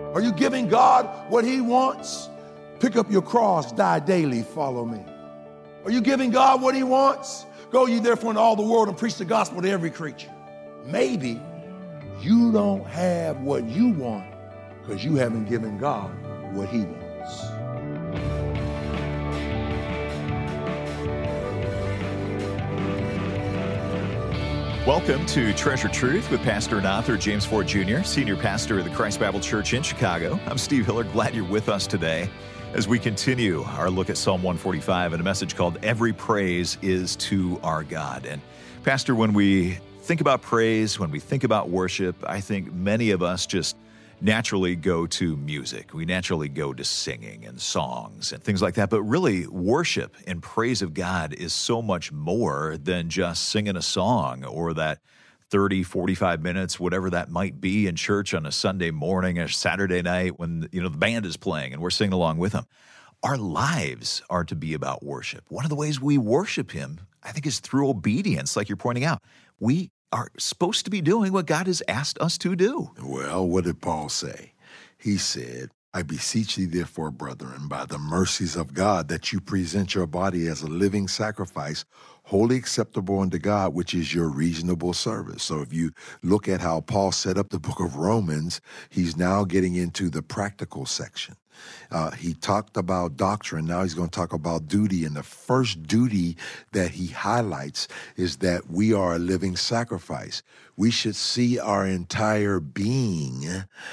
Are you giving God what he wants? Pick up your cross, die daily, follow me. Are you giving God what he wants? Go ye therefore into all the world and preach the gospel to every creature. Maybe you don't have what you want because you haven't given God what he wants. Welcome to Treasure Truth with Pastor and author James Ford Jr., Senior Pastor of the Christ Bible Church in Chicago. I'm Steve Hiller. Glad you're with us today as we continue our look at Psalm 145 and a message called Every Praise is to Our God. And Pastor, when we think about praise, when we think about worship, I think many of us just naturally go to music. We naturally go to singing and songs and things like that. But really, worship and praise of God is so much more than just singing a song or that 30, 45 minutes, whatever that might be in church on a Sunday morning or Saturday night when, the band is playing and we're singing along with them. Our lives are to be about worship. One of the ways we worship him, I think, is through obedience, like you're pointing out. We are supposed to be doing what God has asked us to do. Well, what did Paul say? He said, I beseech thee therefore, brethren, by the mercies of God, that you present your body as a living sacrifice, wholly acceptable unto God, which is your reasonable service. So if you look at how Paul set up the book of Romans, he's now getting into the practical section. He talked about doctrine. Now he's going to talk about duty. And the first duty that he highlights is that we are a living sacrifice. We should see our entire being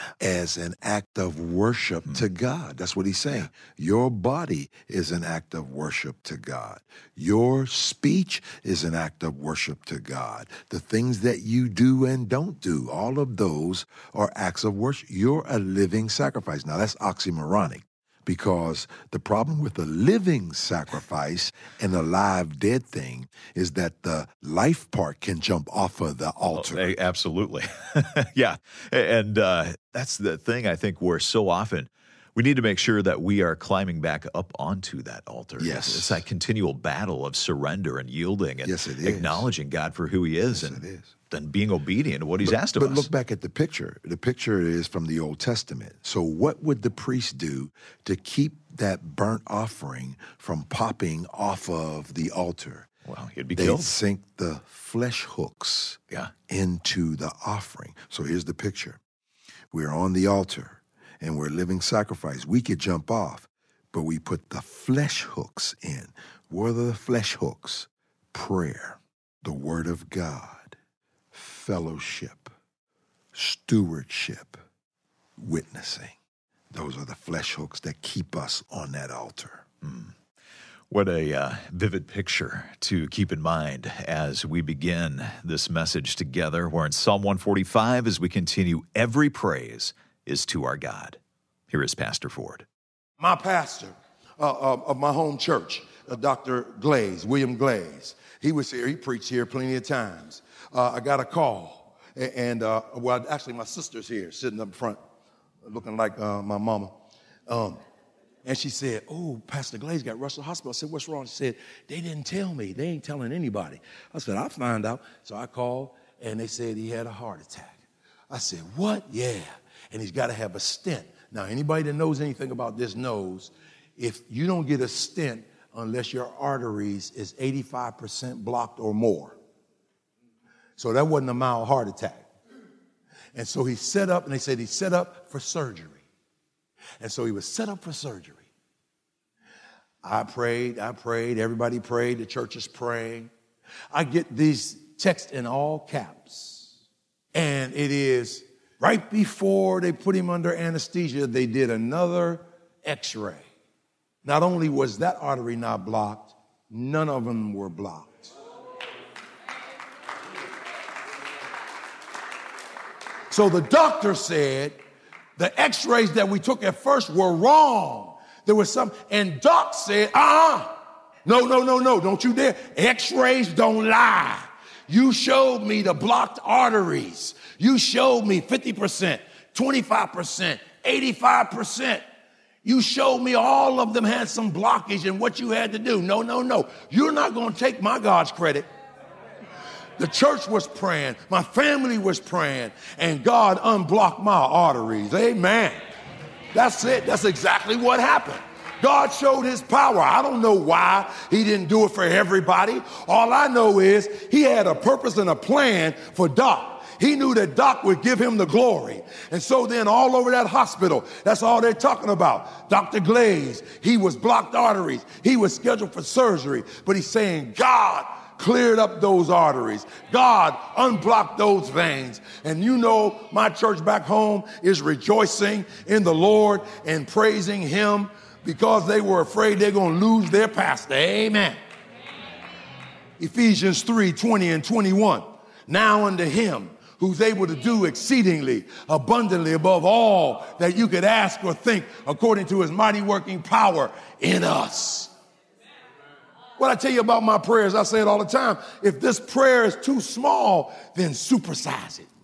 as an act of worship to God. That's what he's saying. Your body is an act of worship to God. Your speech is an act of worship to God. The things that you do and don't do, all of those are acts of worship. You're a living sacrifice. Now that's oxymoronic, because the problem with a living sacrifice and a live dead thing is that the life part can jump off of the altar. Oh, absolutely. Yeah. And that's the thing, I think, where so often we need to make sure that we are climbing back up onto that altar. Yes. It's that continual battle of surrender and yielding and Yes, it is. acknowledging God for who he is, Yes, and it is. then being obedient to what he's asked of us. But look back at the picture. The picture is from the Old Testament. So what would the priest do to keep that burnt offering from popping off of the altar? Well, he'd be They'd killed. sink the flesh hooks into the offering. So here's the picture. We're on the altar and we're living sacrifice. We could jump off, but we put the flesh hooks in. What are the flesh hooks? Prayer, the word of God, fellowship, stewardship, witnessing. Those are the flesh hooks that keep us on that altar. What a vivid picture to keep in mind as we begin this message together. We're in Psalm 145 as we continue. Every praise is to our God. Here is Pastor Ford. My pastor of my home church, Dr. Glaze, William Glaze, he was here. He preached here plenty of times. I got a call, and actually my sister's here sitting up front looking like my mama. And she said, oh, Pastor Glaze got rushed to the hospital. I said, what's wrong? She said, they didn't tell me. They ain't telling anybody. I said, I'll find out. So I called, and they said he had a heart attack. I said, what? Yeah. And he's got to have a stent. Now, anybody that knows anything about this knows if you don't get a stent unless your arteries is 85% blocked or more. So that wasn't a mild heart attack. And so he set up, and they said he set up for surgery. And so he was set up for surgery. I prayed, everybody prayed, the church is praying. I get these texts in all caps. And it is right before they put him under anesthesia, they did another x-ray. Not only was that artery not blocked, none of them were blocked. So the doctor said the x-rays that we took at first were wrong. There was some, and Doc said, no, don't you dare. X-rays don't lie. You showed me the blocked arteries. You showed me 50%, 25%, 85%. You showed me all of them had some blockage and what you had to do. No. You're not going to take my God's credit. The church was praying. My family was praying. And God unblocked my arteries. Amen. That's it. That's exactly what happened. God showed his power. I don't know why he didn't do it for everybody. All I know is he had a purpose and a plan for Doc. He knew that Doc would give him the glory. And so then all over that hospital, that's all they're talking about. Dr. Glaze, he was blocked arteries. He was scheduled for surgery. But he's saying God cleared up those arteries. God unblocked those veins. And you know, my church back home is rejoicing in the Lord and praising him because they were afraid they're going to lose their pastor. Amen. Ephesians 3:20 and 21. Now unto him who's able to do exceedingly abundantly above all that you could ask or think, according to his mighty working power in us. What I tell you about my prayers, I say it all the time. If this prayer is too small, then supersize it.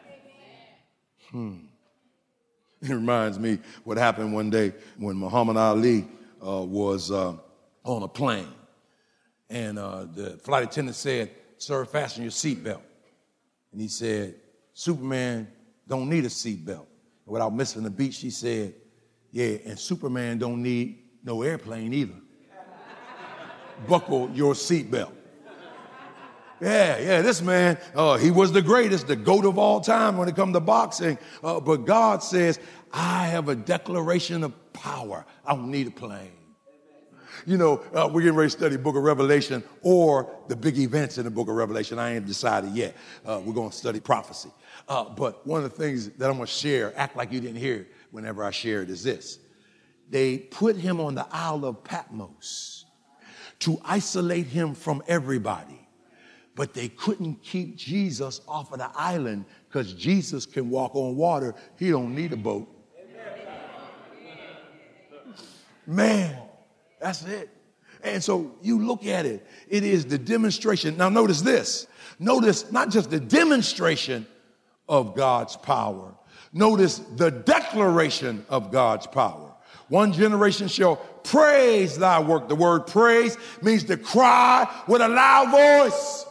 It reminds me what happened one day when Muhammad Ali was on a plane. And the flight attendant said, "Sir, fasten your seatbelt." And he said, "Superman don't need a seatbelt." Without missing a beat, she said, "Yeah, and Superman don't need no airplane either. Buckle your seatbelt." Yeah, this man, he was the greatest, the GOAT of all time when it comes to boxing. But God says, I have a declaration of power. I don't need a plane. You know, we're getting ready to study the book of Revelation or the big events in the book of Revelation. I ain't decided yet. We're going to study prophecy. But one of the things that I'm going to share, act like you didn't hear it whenever I share it, is this. They put him on the Isle of Patmos to isolate him from everybody. But they couldn't keep Jesus off of the island because Jesus can walk on water. He don't need a boat. Man. That's it. And so you look at it. It is the demonstration. Now notice this. Notice not just the demonstration of God's power. Notice the declaration of God's power. One generation shall praise thy work. The word praise means to cry with a loud voice.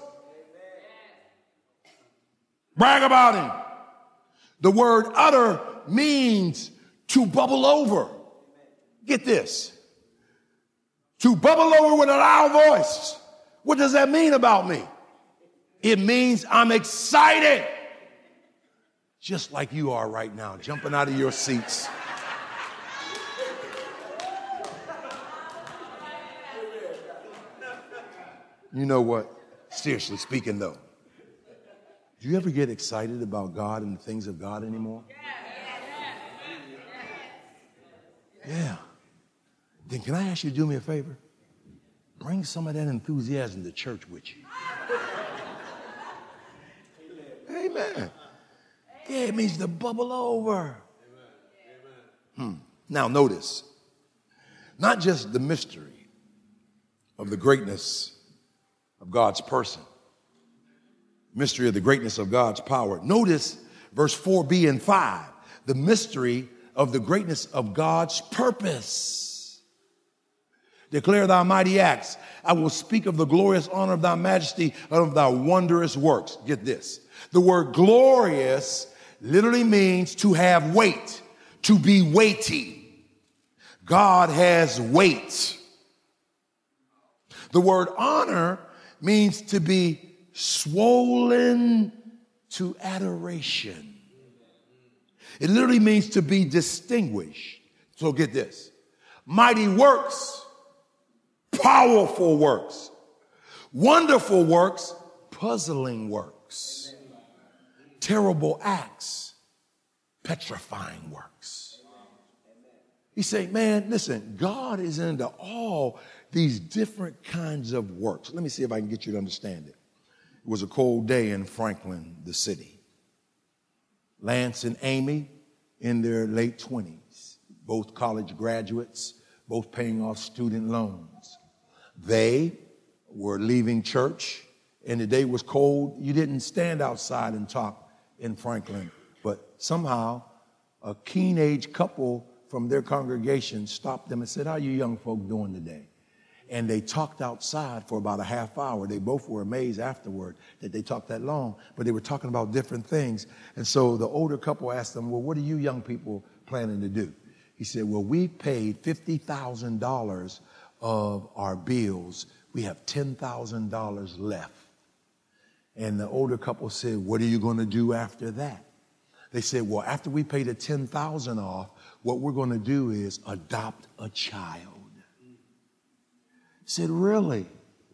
Brag about him. The word utter means to bubble over. Get this. To bubble over with a loud voice. What does that mean about me? It means I'm excited. Just like you are right now, jumping out of your seats. You know what? Seriously speaking though, do you ever get excited about God and the things of God anymore? Yeah. Then can I ask you to do me a favor? Bring some of that enthusiasm to church with you. Amen. Yeah, it means to bubble over. Now notice, not just the mystery of the greatness of God's person, mystery of the greatness of God's power. Notice verse 4b and 5, the mystery of the greatness of God's purpose. Declare thy mighty acts. I will speak of the glorious honor of thy majesty and of thy wondrous works. Get this. The word glorious literally means to have weight, to be weighty. God has weight. The word honor means to be swollen to adoration. It literally means to be distinguished. So get this. Mighty works. Powerful works, wonderful works, puzzling works, terrible acts, petrifying works. He's saying, man, listen, God is into all these different kinds of works. Let me see if I can get you to understand it. It was a cold day in Franklin, the city. Lance and Amy in their late 20s, both college graduates, both paying off student loans. They were leaving church, and the day was cold. You didn't stand outside and talk in Franklin, but somehow a keen-age couple from their congregation stopped them and said, "How are you young folk doing today?" And they talked outside for about a half hour. They both were amazed afterward that they talked that long, but they were talking about different things. And so the older couple asked them, "Well, what are you young people planning to do?" He said, well, we paid $50,000 of our bills. We have $10,000 left. And the older couple said, what are you going to do after that? They said, well, after we pay the $10,000 off, what we're going to do is adopt a child. I said, really?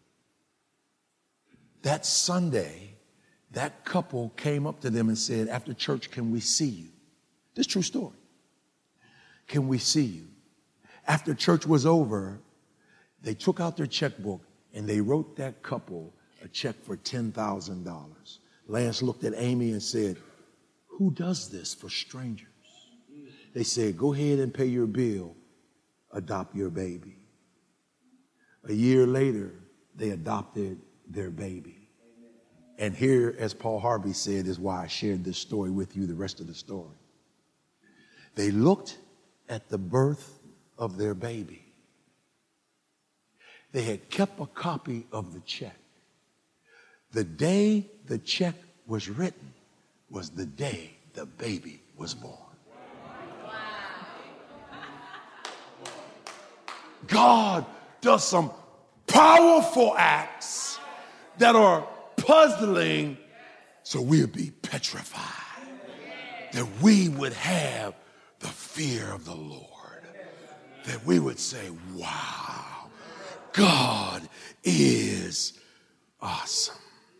That Sunday, that couple came up to them and said, after church, can we see you? This is a true story. Can we see you? After church was over, they took out their checkbook and they wrote that couple a check for $10,000. Lance looked at Amy and said, who does this for strangers? They said, go ahead and pay your bill, adopt your baby. A year later, they adopted their baby. And here, as Paul Harvey said, is why I shared this story with you, the rest of the story. They looked at the birth of their baby. They had kept a copy of the check. The day the check was written was the day the baby was born. God does some powerful acts that are puzzling, so we'll be petrified, that we would have the fear of the Lord, that we would say, wow, God is awesome.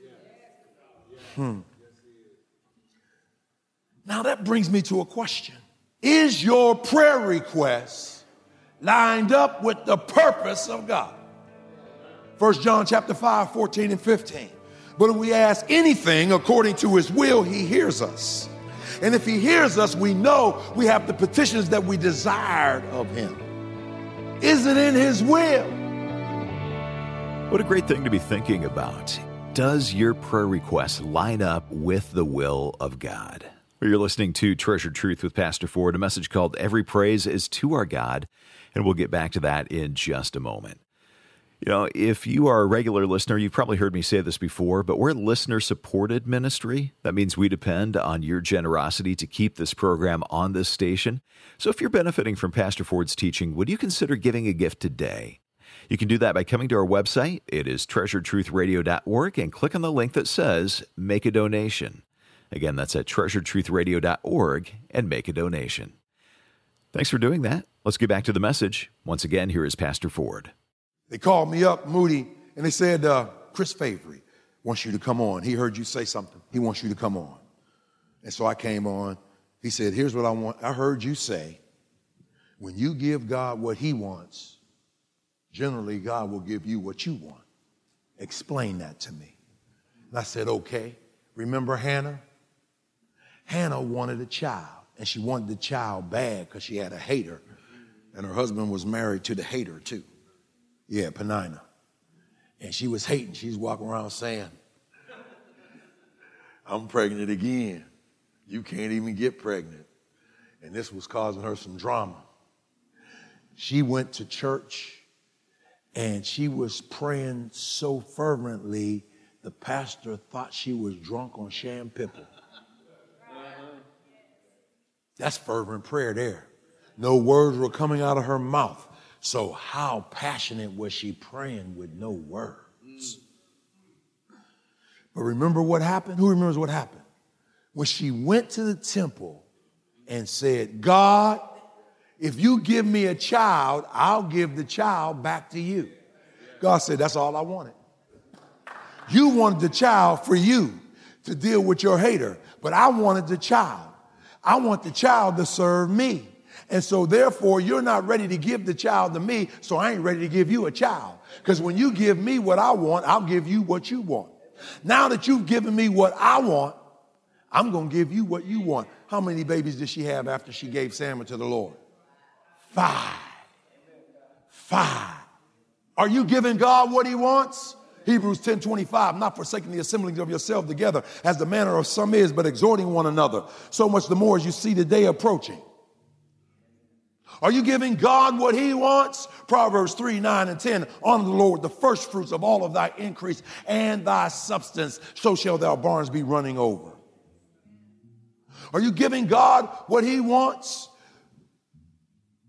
Now that brings me to a question. Is your prayer request lined up with the purpose of God? 1 John chapter 5, 14 and 15. But if we ask anything according to his will, he hears us. And if he hears us, we know we have the petitions that we desired of him. Is it in his will? What a great thing to be thinking about. Does your prayer request line up with the will of God? Well, you're listening to Treasured Truth with Pastor Ford, a message called Every Praise is to Our God, and we'll get back to that in just a moment. You know, if you are a regular listener, you've probably heard me say this before, but we're a listener-supported ministry. That means we depend on your generosity to keep this program on this station. So if you're benefiting from Pastor Ford's teaching, would you consider giving a gift today? You can do that by coming to our website. It is treasuredtruthradio.org, and click on the link that says Make a Donation. Again, that's at treasuredtruthradio.org, and make a donation. Thanks for doing that. Let's get back to the message. Once again, here is Pastor Ford. They called me up, Moody, and they said, Chris Favory wants you to come on. He heard you say something. He wants you to come on. And so I came on. He said, here's what I want. I heard you say, when you give God what he wants, generally God will give you what you want. Explain that to me. And I said, okay. Remember Hannah? Hannah wanted a child, and she wanted the child bad because she had a hater, and her husband was married to the hater too. Yeah, Penina. And she was hating. She's walking around saying, I'm pregnant again. You can't even get pregnant. And this was causing her some drama. She went to church and she was praying so fervently, the pastor thought she was drunk on sham pipple. That's fervent prayer there. No words were coming out of her mouth. So how passionate was she praying with no words? But remember what happened? Who remembers what happened? When she went to the temple and said, God, if you give me a child, I'll give the child back to you. God said, that's all I wanted. You wanted the child for you to deal with your hater, but I wanted the child. I want the child to serve me. And so therefore, you're not ready to give the child to me, so I ain't ready to give you a child. Because when you give me what I want, I'll give you what you want. Now that you've given me what I want, I'm going to give you what you want. How many babies did she have after she gave Samuel to the Lord? 5. Are you giving God what he wants? Hebrews 10:25, not forsaking the assembling of yourself together as the manner of some is, but exhorting one another. So much the more as you see the day approaching. Are you giving God what he wants? Proverbs 3, 9, and 10. Honor the Lord, the first fruits of all of thy increase and thy substance. So shall thy barns be running over. Are you giving God what he wants?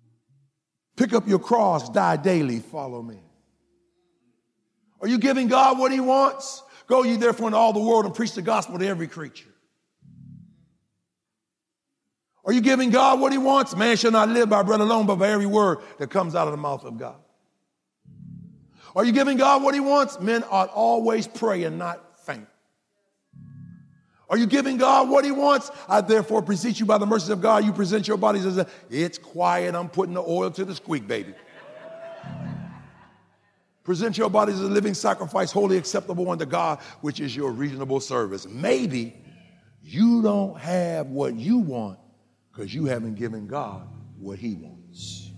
Pick up your cross, die daily, follow me. Are you giving God what he wants? Go ye therefore into all the world and preach the gospel to every creature. Are you giving God what he wants? Man shall not live by bread alone, but by every word that comes out of the mouth of God. Are you giving God what he wants? Men ought always pray and not faint. Are you giving God what he wants? I therefore beseech you by the mercies of God, you present your bodies as it's quiet, I'm putting the oil to the squeak, baby. Present your bodies as a living sacrifice, wholly acceptable unto God, which is your reasonable service. Maybe you don't have what you want because you haven't given God what he wants.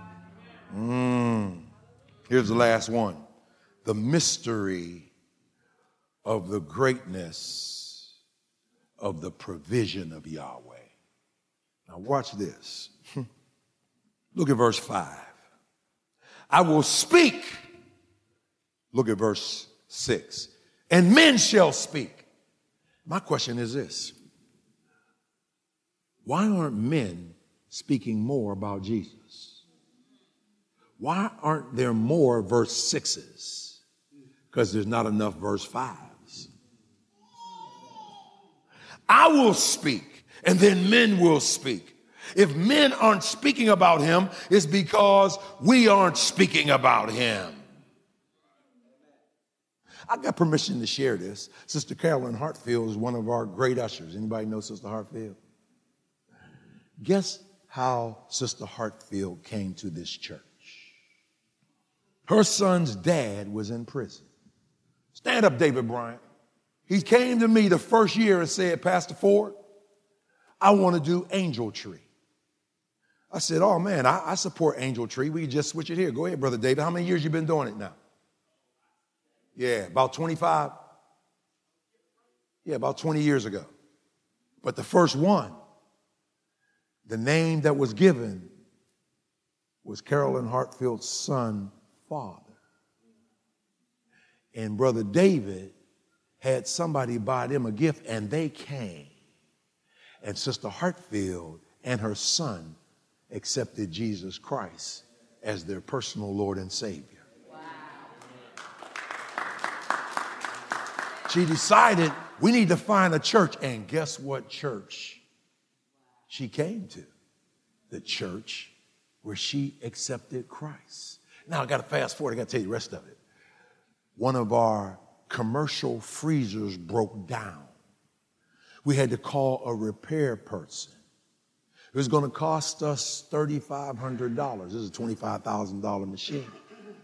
Here's the last one. The mystery of the greatness of the provision of Yahweh. Now watch this. Look at verse 5. I will speak. Look at verse 6. And men shall speak. My question is this. Why aren't men speaking more about Jesus? Why aren't there more verse 6s? Because there's not enough verse 5s. I will speak, and then men will speak. If men aren't speaking about him, it's because we aren't speaking about him. I got permission to share this. Sister Carolyn Hartfield is one of our great ushers. Anybody know Sister Hartfield? Guess how Sister Hartfield came to this church? Her son's dad was in prison. Stand up, David Bryant. He came to me the first year and said, Pastor Ford, I want to do Angel Tree. I said, oh man, I support Angel Tree. We can just switch it here. Go ahead, Brother David. How many years you been doing it now? Yeah, about 25. Yeah, about 20 years ago. But the first one, the name that was given was Carolyn Hartfield's son, father. And Brother David had somebody buy them a gift, and they came. And Sister Hartfield and her son accepted Jesus Christ as their personal Lord and Savior. Wow. She decided we need to find a church, and guess what church she came to? The church where she accepted Christ. Now I got to fast forward. I got to tell you the rest of it. One of our commercial freezers broke down. We had to call a repair person. It was going to cost us $3,500. This is a $25,000 machine.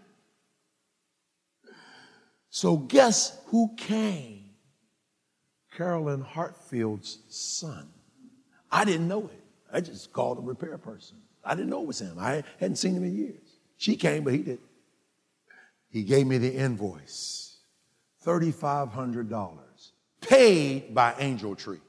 So guess who came? Carolyn Hartfield's son. I didn't know it. I just called a repair person. I didn't know it was him. I hadn't seen him in years. She came, but he didn't. He gave me the invoice. $3,500 paid by Angel Tree.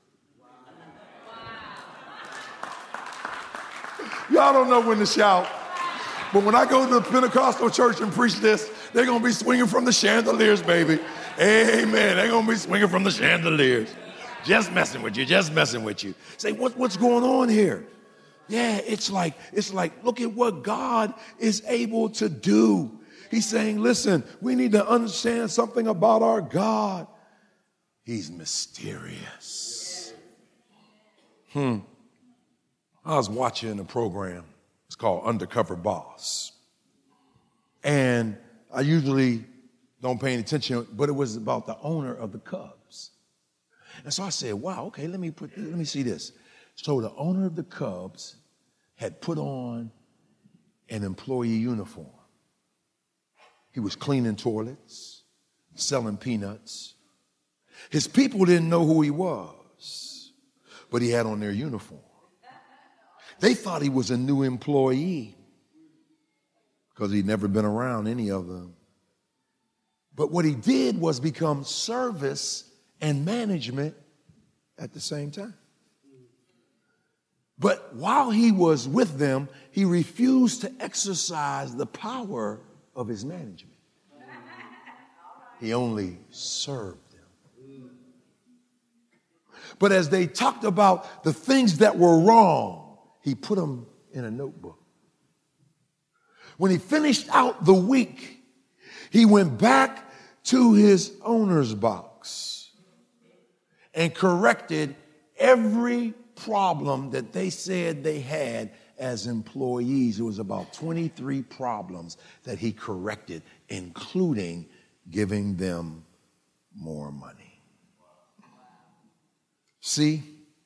Y'all don't know when to shout, but when I go to the Pentecostal church and preach this, they're going to be swinging from the chandeliers, baby. Amen. They're going to be swinging from the chandeliers. Just messing with you, just messing with you. Say, what's going on here? Yeah, it's like, look at what God is able to do. He's saying, listen, we need to understand something about our God. He's mysterious. I was watching a program. It's called Undercover Boss. And I usually don't pay any attention, but it was about the owner of the Cubs. And so I said, wow, okay, let me see this. So the owner of the Cubs had put on an employee uniform. He was cleaning toilets, selling peanuts. His people didn't know who he was, but he had on their uniform. They thought he was a new employee because he'd never been around any of them. But what he did was become service and management at the same time. But while he was with them, he refused to exercise the power of his management. He only served them. But as they talked about the things that were wrong, he put them in a notebook. When he finished out the week, he went back to his owner's box and corrected every problem that they said they had as employees. It was about 23 problems that he corrected, including giving them more money. See,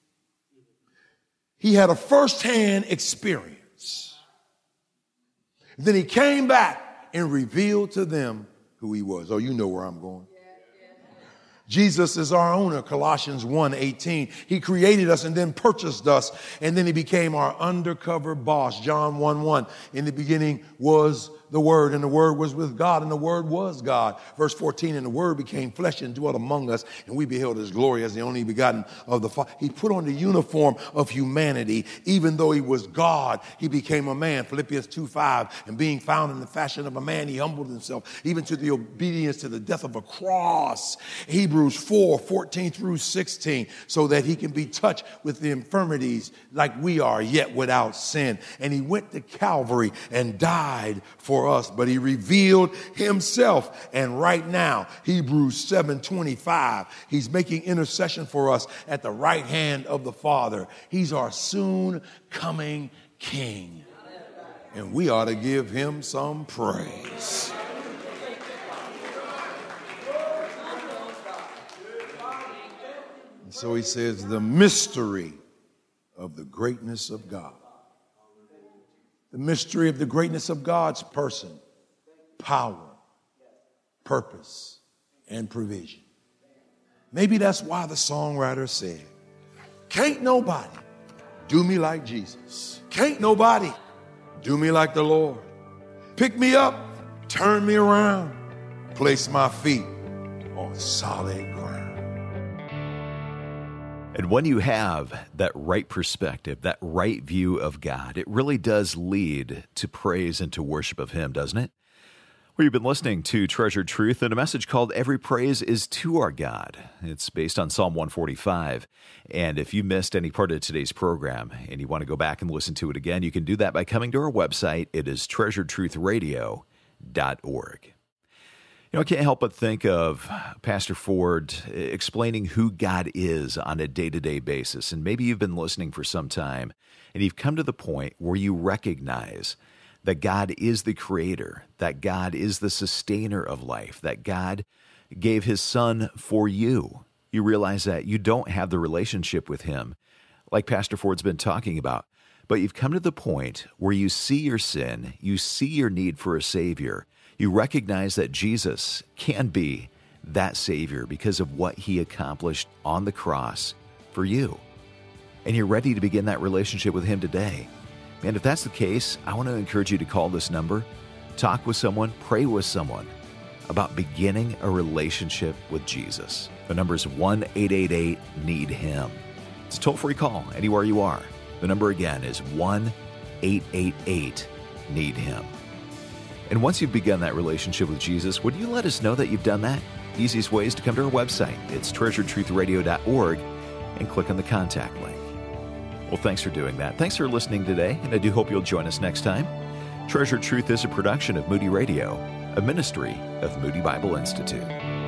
he had a firsthand experience. Then he came back and revealed to them who he was. Oh, you know where I'm going. Jesus is our owner, Colossians 1:18. He created us and then purchased us, and then he became our undercover boss, John 1:1. In the beginning was the Word, and the Word was with God, and the Word was God. Verse 14, and the Word became flesh and dwelt among us, and we beheld his glory as the only begotten of the Father. He put on the uniform of humanity. Even though he was God, he became a man. Philippians 2:5, and being found in the fashion of a man, he humbled himself, even to the obedience to the death of a cross. Hebrews 4:14 through 16, so that he can be touched with the infirmities like we are, yet without sin. And he went to Calvary and died for us, but he revealed himself. And right now, Hebrews 7:25, he's making intercession for us at the right hand of the Father. He's our soon coming King, and we ought to give him some praise. And so he says, the mystery of the greatness of God. The mystery of the greatness of God's person, power, purpose, and provision. Maybe that's why the songwriter said, can't nobody do me like Jesus. Can't nobody do me like the Lord. Pick me up, turn me around, place my feet on solid ground. And when you have that right perspective, that right view of God, it really does lead to praise and to worship of him, doesn't it? Well, you've been listening to Treasured Truth and a message called Every Praise is to Our God. It's based on Psalm 145. And if you missed any part of today's program and you want to go back and listen to it again, you can do that by coming to our website. It is treasuredtruthradio.org. You know, I can't help but think of Pastor Ford explaining who God is on a day-to-day basis. And maybe you've been listening for some time and you've come to the point where you recognize that God is the creator, that God is the sustainer of life, that God gave his son for you. You realize that you don't have the relationship with him like Pastor Ford's been talking about, but you've come to the point where you see your sin, you see your need for a Savior. You recognize that Jesus can be that Savior because of what he accomplished on the cross for you. And you're ready to begin that relationship with him today. And if that's the case, I want to encourage you to call this number, talk with someone, pray with someone about beginning a relationship with Jesus. The number is 1-888-NEED-HIM. It's a toll-free call anywhere you are. The number again is 1-888-NEED-HIM. And once you've begun that relationship with Jesus, would you let us know that you've done that? The easiest way is to come to our website. It's treasuredtruthradio.org and click on the contact link. Well, thanks for doing that. Thanks for listening today, and I do hope you'll join us next time. Treasured Truth is a production of Moody Radio, a ministry of Moody Bible Institute.